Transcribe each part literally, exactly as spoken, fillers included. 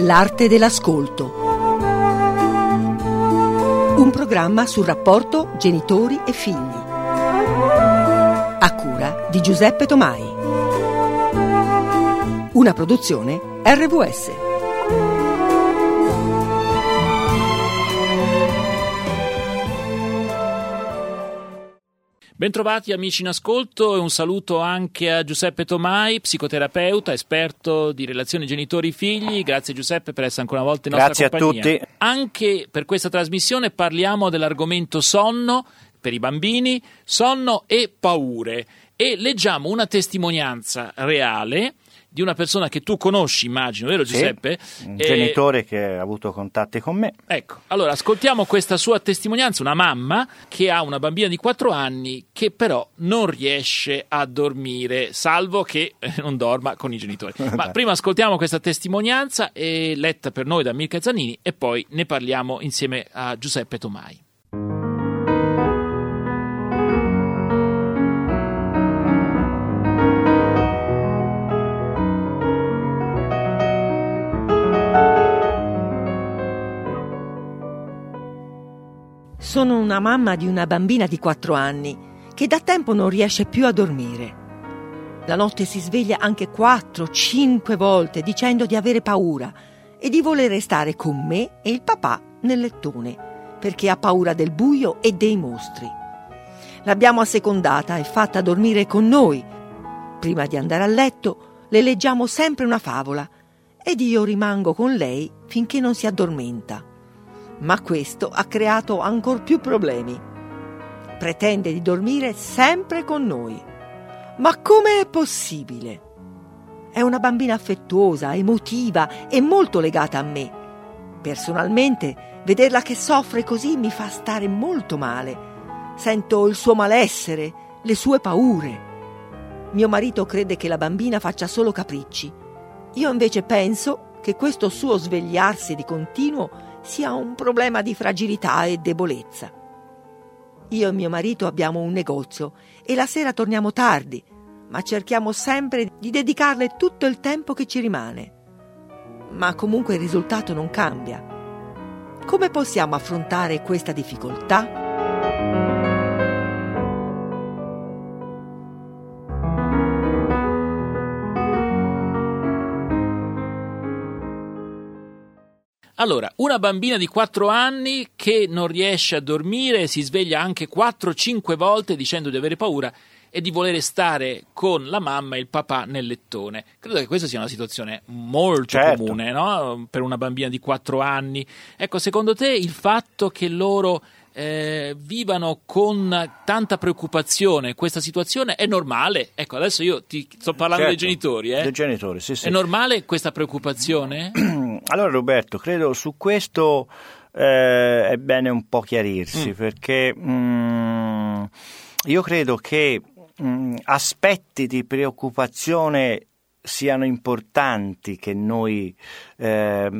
L'arte dell'ascolto. Un programma sul rapporto genitori e figli. A cura di Giuseppe Tomai. Una produzione R V S. Bentrovati amici in ascolto e un saluto anche a Giuseppe Tomai, psicoterapeuta, esperto di relazioni genitori-figli. Grazie Giuseppe per essere ancora una volta in nostra Grazie compagnia. a tutti. Anche per questa trasmissione parliamo dell'argomento sonno per i bambini, sonno e paure, e leggiamo una testimonianza reale di una persona che tu conosci, immagino, vero Giuseppe? Sì, un e... genitore che ha avuto contatti con me. Ecco, allora ascoltiamo questa sua testimonianza, una mamma che ha una bambina di quattro anni che però non riesce a dormire, salvo che non dorma con i genitori. Ma prima ascoltiamo questa testimonianza, è letta per noi da Mirka Zanini, e poi ne parliamo insieme a Giuseppe Tomai. Sono una mamma di una bambina di quattro anni che da tempo non riesce più a dormire. La notte si sveglia anche quattro, cinque volte dicendo di avere paura e di voler restare con me e il papà nel lettone perché ha paura del buio e dei mostri. L'abbiamo assecondata e fatta dormire con noi. Prima di andare a letto le leggiamo sempre una favola ed io rimango con lei finché non si addormenta. Ma questo ha creato ancor più problemi. Pretende di dormire sempre con noi. Ma come è possibile? È una bambina affettuosa, emotiva e molto legata a me. Personalmente, vederla che soffre così mi fa stare molto male. Sento il suo malessere, le sue paure. Mio marito crede che la bambina faccia solo capricci. Io invece penso che questo suo svegliarsi di continuo sia un problema di fragilità e debolezza. Io e mio marito abbiamo un negozio e la sera torniamo tardi, ma cerchiamo sempre di dedicarle tutto il tempo che ci rimane. Ma comunque il risultato non cambia. Come possiamo affrontare questa difficoltà? Allora, una bambina di quattro anni che non riesce a dormire, si sveglia anche quattro cinque volte dicendo di avere paura e di voler stare con la mamma e il papà nel lettone. Credo che questa sia una situazione molto certo. comune, no? Per una bambina di quattro anni. Ecco, secondo te il fatto che loro eh, vivano con tanta preoccupazione questa situazione è normale? Ecco, adesso io ti sto parlando certo. dei genitori, eh? Dei genitori, sì, sì. È normale questa preoccupazione? Allora Roberto, credo su questo eh, è bene un po' chiarirsi, mm. perché mm, io credo che mm, aspetti di preoccupazione siano importanti che noi eh,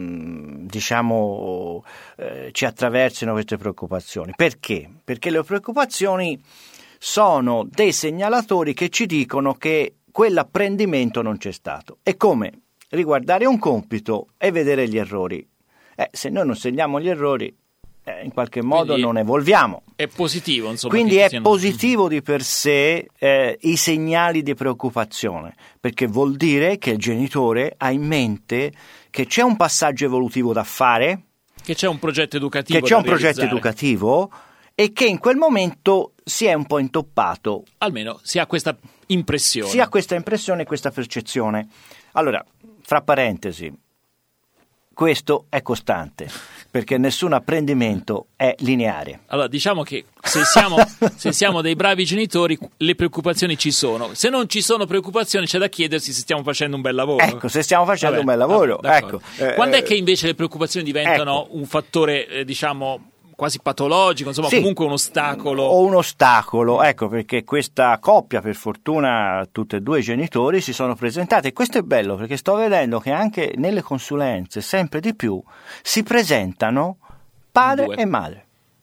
diciamo eh, ci attraversino queste preoccupazioni. Perché? Perché le preoccupazioni sono dei segnalatori che ci dicono che quell'apprendimento non c'è stato. È come riguardare un compito e vedere gli errori. Eh, se noi non segniamo gli errori, eh, in qualche modo Quindi non evolviamo. È positivo, insomma. Quindi che è siano... positivo di per sé eh, i segnali di preoccupazione, perché vuol dire che il genitore ha in mente che c'è un passaggio evolutivo da fare, che c'è un progetto educativo, che c'è un da progetto realizzare. educativo e che in quel momento si è un po' intoppato. Almeno si ha questa impressione. Si ha questa impressione e questa percezione. Allora, fra parentesi, questo è costante, perché nessun apprendimento è lineare. Allora, diciamo che se siamo, se siamo dei bravi genitori, le preoccupazioni ci sono. Se non ci sono preoccupazioni, c'è da chiedersi se stiamo facendo un bel lavoro. Ecco, se stiamo facendo Vabbè, un bel lavoro. vabbè, ecco. Quando Eh, è che invece le preoccupazioni diventano ecco. un fattore, eh, diciamo, quasi patologico, insomma, sì, comunque un ostacolo? O un ostacolo, ecco, perché questa coppia, per fortuna, tutti e due i genitori si sono presentati, e questo è bello perché sto vedendo che anche nelle consulenze sempre di più si presentano padre Due. e madre.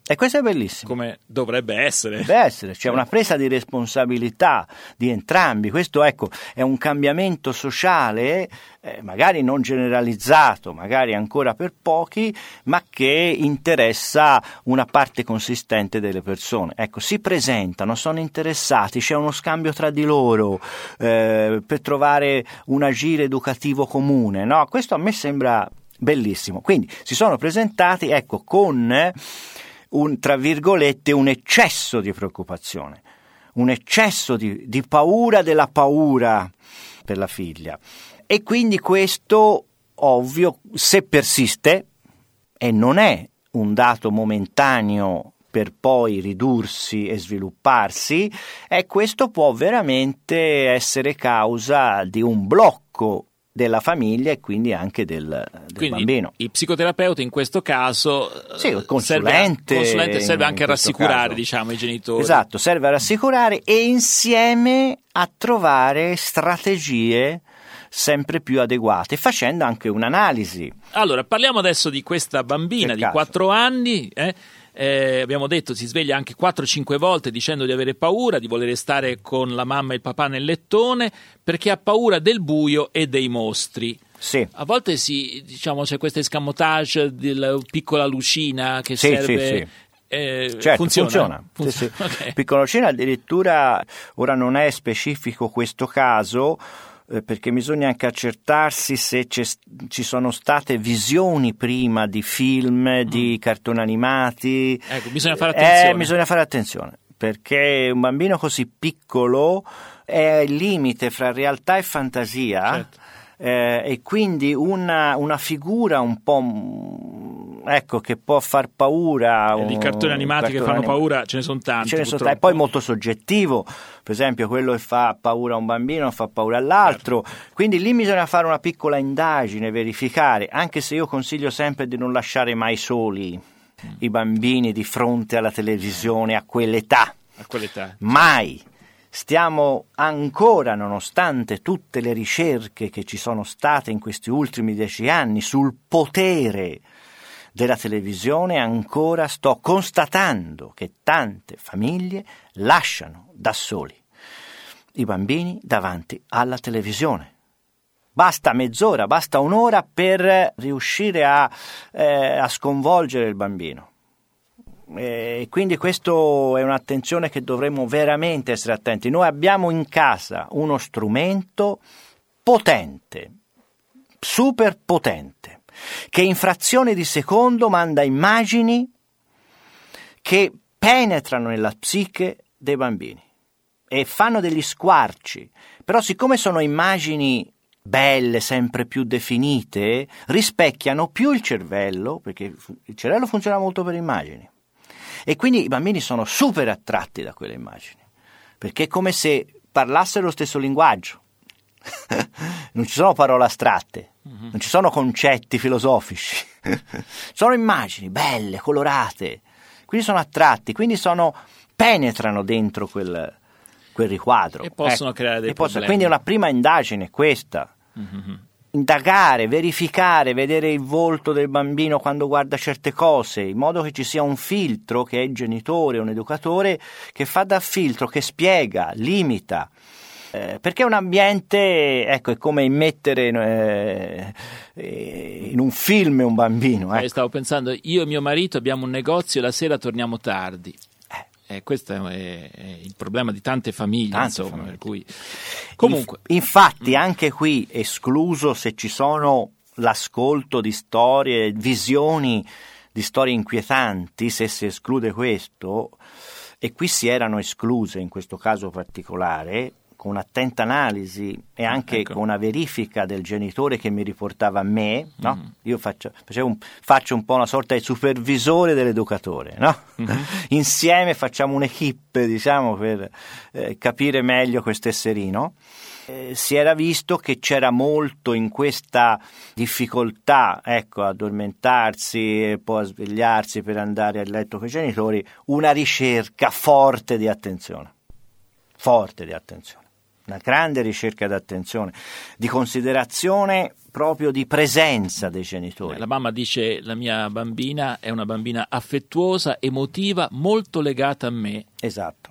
E questo è bellissimo. Come dovrebbe essere. Deve essere, c'è una presa di responsabilità di entrambi. Questo, ecco, è un cambiamento sociale, eh, magari non generalizzato, magari ancora per pochi, ma che interessa una parte consistente delle persone. Ecco, si presentano, sono interessati, c'è uno scambio tra di loro eh, per trovare un agire educativo comune, no? Questo a me sembra bellissimo. Quindi si sono presentati, ecco, con un, tra virgolette, un eccesso di preoccupazione, un eccesso di, di paura della paura per la figlia. E quindi questo, ovvio, se persiste, e non è un dato momentaneo per poi ridursi e svilupparsi, e questo può veramente essere causa di un blocco della famiglia e quindi anche del, del quindi bambino. Il psicoterapeuta in questo caso sì, il consulente, consulente, serve, serve anche a rassicurare caso. diciamo, i genitori. Esatto, serve a rassicurare e insieme a trovare strategie sempre più adeguate, facendo anche un'analisi. Allora, parliamo adesso di questa bambina Che di caso. quattro anni, eh? Eh, abbiamo detto si sveglia anche quattro cinque volte dicendo di avere paura, di voler stare con la mamma e il papà nel lettone perché ha paura del buio e dei mostri. Sì. A volte si, diciamo, c'è questo escamotage della piccola lucina che Sì, serve... sì, sì. Eh, Certo, funziona, funziona. Sì, sì. Okay. Piccola lucina addirittura, ora non è specifico questo caso, eh, perché bisogna anche accertarsi se c'è, ci sono state visioni prima di film, mm. di cartoni animati. Ecco, bisogna fare attenzione. Eh, bisogna fare attenzione, perché un bambino così piccolo è il limite fra realtà e fantasia. Certo. Eh, e quindi una, una figura un po' ecco che può far paura. E di cartoni animati che fanno paura ce ne sono tanti, ce ne sono t- e poi molto soggettivo, per esempio quello che fa paura a un bambino non fa paura all'altro, certo. Quindi lì bisogna fare una piccola indagine, verificare, anche se io consiglio sempre di non lasciare mai soli mm. i bambini di fronte alla televisione a quell'età, a quell'età. Mai. Stiamo ancora, nonostante tutte le ricerche che ci sono state in questi ultimi dieci anni sul potere della televisione, ancora sto constatando che tante famiglie lasciano da soli i bambini davanti alla televisione. Basta mezz'ora, basta un'ora per riuscire a, eh, a sconvolgere il bambino. E quindi questo è un'attenzione che dovremmo veramente essere attenti. Noi abbiamo in casa uno strumento potente, super potente, che in frazioni di secondo manda immagini che penetrano nella psiche dei bambini e fanno degli squarci, però siccome sono immagini belle, sempre più definite, rispecchiano più il cervello, perché il cervello funziona molto per immagini. E quindi i bambini sono super attratti da quelle immagini, perché è come se parlassero lo stesso linguaggio. Non ci sono parole astratte, mm-hmm. non ci sono concetti filosofici, sono immagini belle, colorate, quindi sono attratti, quindi sono, penetrano dentro quel, quel riquadro. E possono ecco, creare dei e problemi. Possono, quindi una prima indagine è questa. Mm-hmm. Indagare, verificare, vedere il volto del bambino quando guarda certe cose, in modo che ci sia un filtro che è il genitore, un educatore che fa da filtro, che spiega, limita, eh, perché un ambiente, ecco, è come immettere eh, in un film un bambino. Ecco. Eh, stavo pensando, io e mio marito abbiamo un negozio e la sera torniamo tardi. Eh, questo è, è il problema di tante famiglie, tante insomma, famiglie. Per cui... Comunque. Infatti, anche qui, escluso se ci sono l'ascolto di storie, visioni di storie inquietanti, se si esclude questo, e qui si erano escluse in questo caso particolare, con un'attenta analisi e anche ecco. con una verifica del genitore che mi riportava a me, no? Mm-hmm. Io faccio, un, faccio un po' una sorta di supervisore dell'educatore, no? Mm-hmm. Insieme facciamo un'equipe, diciamo, per eh, capire meglio questo esserino. Eh, si era visto che c'era molto in questa difficoltà, ecco, a addormentarsi e poi a svegliarsi per andare a letto con i genitori, una ricerca forte di attenzione, forte di attenzione. una grande ricerca d'attenzione, di considerazione proprio di presenza dei genitori. La mamma dice: la mia bambina è una bambina affettuosa, emotiva, molto legata a me. Esatto.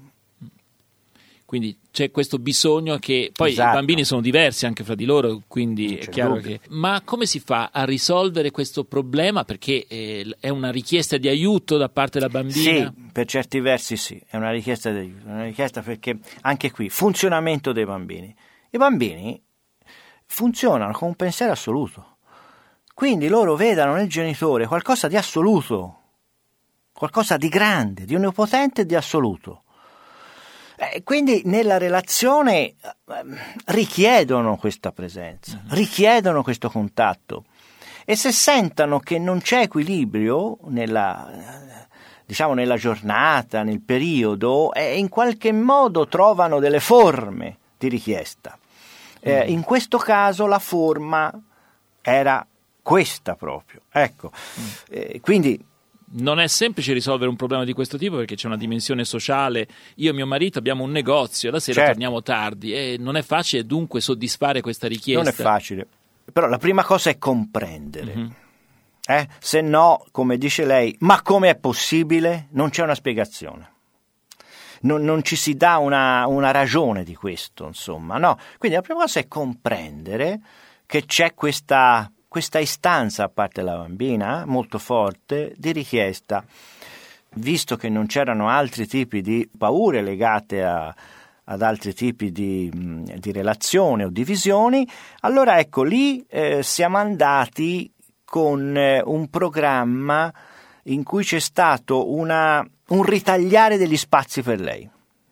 Quindi c'è questo bisogno che poi Esatto. i bambini sono diversi anche fra di loro, quindi Non è c'è chiaro dubbio. che... Ma come si fa a risolvere questo problema? Perché eh, è una richiesta di aiuto da parte della bambina? Sì, per certi versi sì, è una richiesta di aiuto, una richiesta perché anche qui, funzionamento dei bambini. I bambini funzionano con un pensiero assoluto, quindi loro vedano nel genitore qualcosa di assoluto, qualcosa di grande, di onnipotente e di assoluto. Eh, quindi nella relazione eh, richiedono questa presenza, richiedono questo contatto, e se sentono che non c'è equilibrio nella, eh, diciamo nella giornata, nel periodo, eh, in qualche modo trovano delle forme di richiesta. Eh, in questo caso la forma era questa proprio, ecco. Eh, quindi Non è semplice risolvere un problema di questo tipo, perché c'è una dimensione sociale. Io e mio marito abbiamo un negozio, la sera Certo. torniamo tardi e non è facile dunque soddisfare questa richiesta. non è facile, però la prima cosa è comprendere. Mm-hmm. Eh? Se no, come dice lei, ma come è possibile? Non c'è una spiegazione. Non, non ci si dà una, una ragione di questo, insomma, no. Quindi la prima cosa è comprendere che c'è questa, questa istanza da parte della bambina, molto forte, di richiesta. Visto che non c'erano altri tipi di paure legate a, ad altri tipi di, di relazioni o di visioni, allora ecco, lì eh, siamo andati con eh, un programma in cui c'è stato una, un ritagliare degli spazi per lei,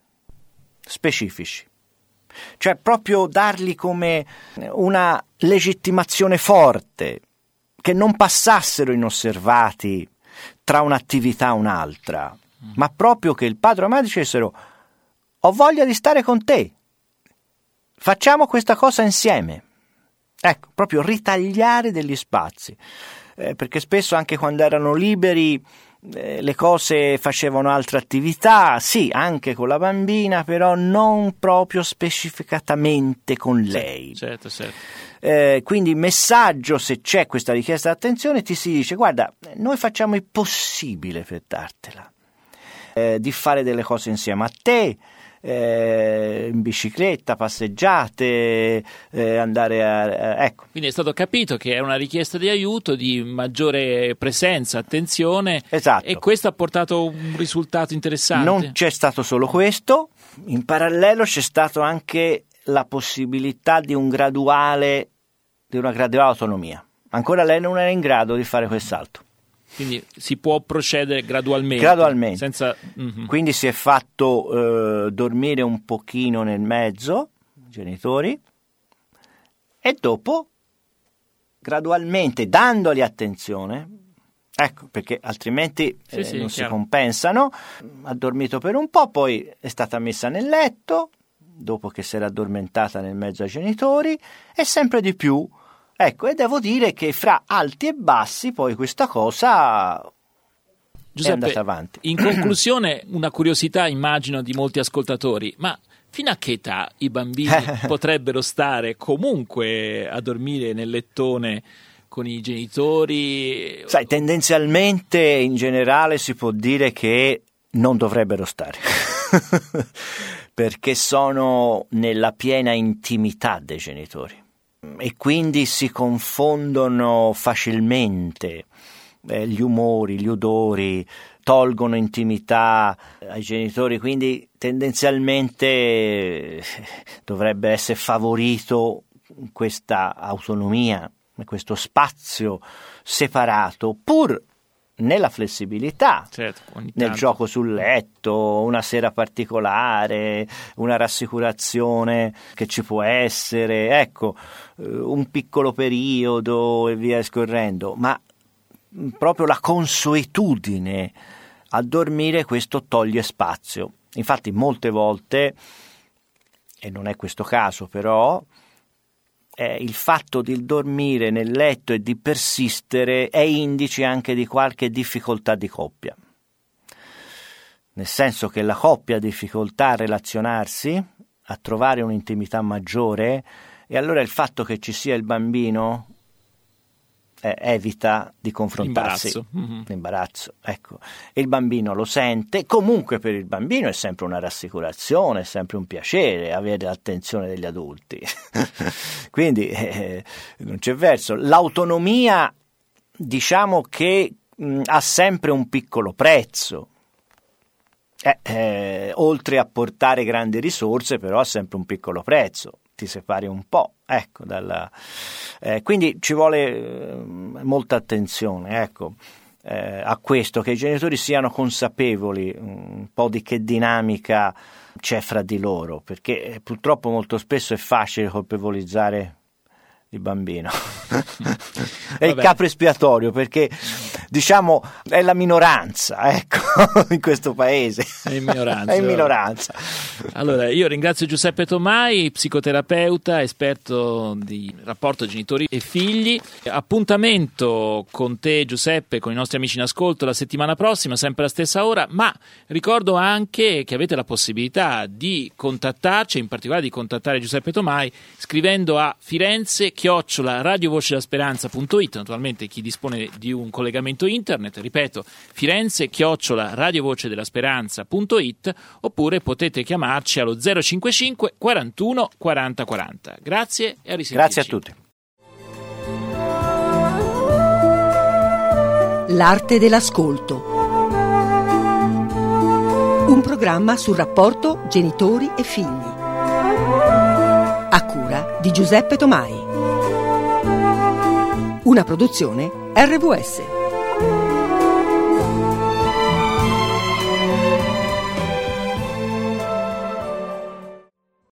specifici. Cioè proprio dargli come una legittimazione forte, che non passassero inosservati tra un'attività e un'altra, mm. ma proprio che il padre e la madre dicessero: ho voglia di stare con te, facciamo questa cosa insieme. Ecco, proprio ritagliare degli spazi, eh, perché spesso anche quando erano liberi eh, le cose facevano altre attività, sì, anche con la bambina, però non proprio specificatamente con lei. Certo, certo. Eh, quindi il messaggio, se c'è questa richiesta di attenzione, ti si dice: guarda, noi facciamo il possibile per dartela, eh, di fare delle cose insieme a te, eh, in bicicletta, passeggiate, eh, andare a... Eh, ecco. Quindi è stato capito che è una richiesta di aiuto, di maggiore presenza, attenzione, Esatto. e questo ha portato un risultato interessante. Non c'è stato solo questo, in parallelo c'è stato anche la possibilità di un graduale, di una graduale autonomia. Ancora lei non era in grado di fare quel salto. Quindi si può procedere gradualmente. Gradualmente. Senza... Mm-hmm. Quindi si è fatto eh, dormire un pochino nel mezzo, i genitori, e dopo, gradualmente, dandogli attenzione, ecco, perché altrimenti sì, eh, sì, non chiaro. si compensano, ha dormito per un po', poi è stata messa nel letto, dopo che si era addormentata nel mezzo ai genitori, e sempre di più. Ecco, e devo dire che fra alti e bassi poi questa cosa Giuseppe, è andata avanti. In conclusione, una curiosità immagino di molti ascoltatori, ma fino a che età i bambini potrebbero stare comunque a dormire nel lettone con i genitori? Sai, tendenzialmente in generale si può dire che non dovrebbero stare, perché sono nella piena intimità dei genitori. E quindi si confondono facilmente eh, gli umori, gli odori, tolgono intimità ai genitori, quindi tendenzialmente eh, dovrebbe essere favorito questa autonomia, questo spazio separato, pur nella flessibilità, certo, ogni nel tanto. gioco sul letto, una sera particolare, una rassicurazione che ci può essere, ecco, un piccolo periodo e via scorrendo, ma proprio la consuetudine a dormire, questo toglie spazio. Infatti molte volte, e non è questo caso però, Eh, il fatto di dormire nel letto e di persistere è indice anche di qualche difficoltà di coppia, nel senso che la coppia ha difficoltà a relazionarsi a trovare un'intimità maggiore, e allora il fatto che ci sia il bambino eh, evita di confrontarsi. L'imbarazzo. Mm-hmm. L'imbarazzo, ecco. E il bambino lo sente, comunque per il bambino è sempre una rassicurazione, è sempre un piacere avere l'attenzione degli adulti. Quindi eh, non c'è verso. L'autonomia, diciamo che mh, ha sempre un piccolo prezzo. Eh, eh, oltre a portare grandi risorse, però ha sempre un piccolo prezzo, ti separi un po', ecco, dalla, eh, quindi ci vuole eh, molta attenzione, ecco, eh, a questo, che i genitori siano consapevoli un po' di che dinamica c'è fra di loro, perché purtroppo molto spesso è facile colpevolizzare il bambino. È il capro espiatorio, perché diciamo è la minoranza, ecco, in questo paese è in minoranza. È in minoranza. Allora, io ringrazio Giuseppe Tomai, psicoterapeuta, esperto di rapporto genitori e figli. Appuntamento con te, Giuseppe, con i nostri amici in ascolto la settimana prossima, sempre alla stessa ora, ma ricordo anche che avete la possibilità di contattarci, in particolare di contattare Giuseppe Tomai, scrivendo a Firenze chiocciola radiovoce della speranza punto it, naturalmente chi dispone di un collegamento internet, ripeto, Firenze chiocciola radiovoce della speranza punto it, oppure potete chiamarci allo zero cinquantacinque quarantuno quaranta quaranta. Grazie e a risentirci. Grazie a tutti. L'arte dell'ascolto. Un programma sul rapporto genitori e figli. A cura di Giuseppe Tomai. Una produzione R V S.